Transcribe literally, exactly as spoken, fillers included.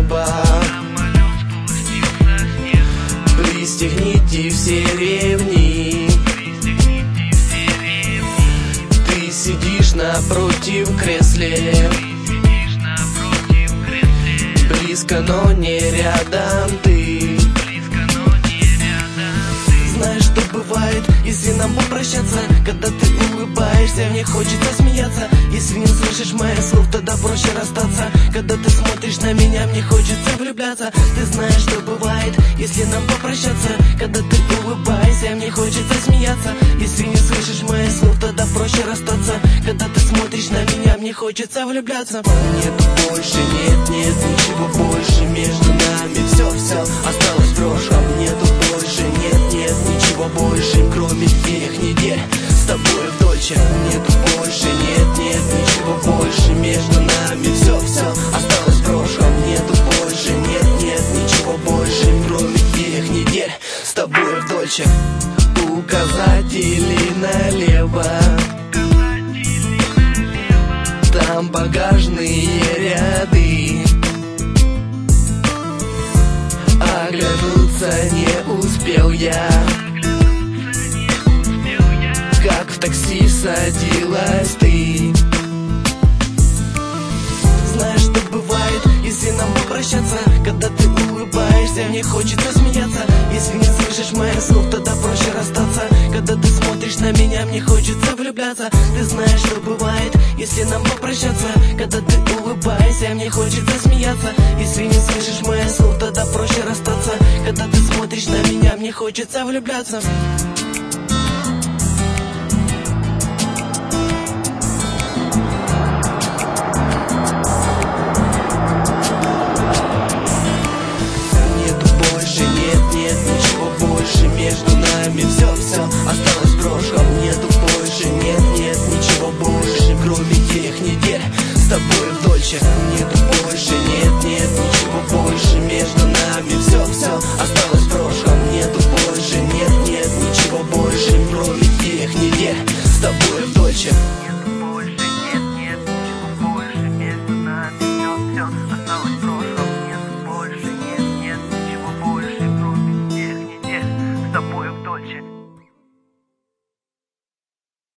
неба. Пристегните все ремни. Ты сидишь напротив в кресле. Близко, но не рядом ты. Знаешь, что бывает, если нам попрощаться? Когда ты улыбаешься, мне хочется смеяться. Если не слышишь моих слов, тогда проще расстаться. Когда ты смотришь на меня, мне хочется влюбляться. Ты знаешь, что бывает, если нам попрощаться? Когда ты улыбаешься, мне хочется смеяться. Если не слышишь моих слов, тогда проще расстаться. Когда ты смотришь на меня, мне хочется влюбляться. Нету больше, нет, нет, ничего больше между нами. Все, все осталось в прошлом. Нету больше, нет, нет, ничего больше, кроме тех недель с тобой в Дольче. Нету больше, нет, нет, ничего больше между нами. Все, все осталось в прошлом. Нету больше, нет, нет, ничего больше, кроме тех недель с тобой в Дольче. Указатели налево, там багажные ряды. Оглянуться не успел я, как в такси садилась ты. Знаешь, что бывает, если нам попрощаться? Когда ты улыбаешься, мне хочется смеяться. Если не слышишь моих слов, тогда проще расстаться. Когда ты смотришь на меня, мне хочется влюбляться. Ты знаешь, что бывает, если нам попрощаться? Когда ты улыбаешься, мне хочется смеяться. Если не слышишь моих слов, тогда проще расстаться. Когда ты смотришь на меня, мне хочется влюбляться. Между нами все, все осталось в прошлом. Нету больше, нет, нет, ничего больше, кроме тех недель с тобой в Дольче. Нету больше, нет, нет, ничего больше между нами. Все, все осталось в прошлом. Нету больше, нет, нет, ничего больше, кроме тех недель с тобой в Дольче. Нету больше, нет, нет, ничего больше между нами. Все, все осталось в прошлом. Нету больше, нет, нет, ничего больше, кроме тех недель с тобой в Дольче.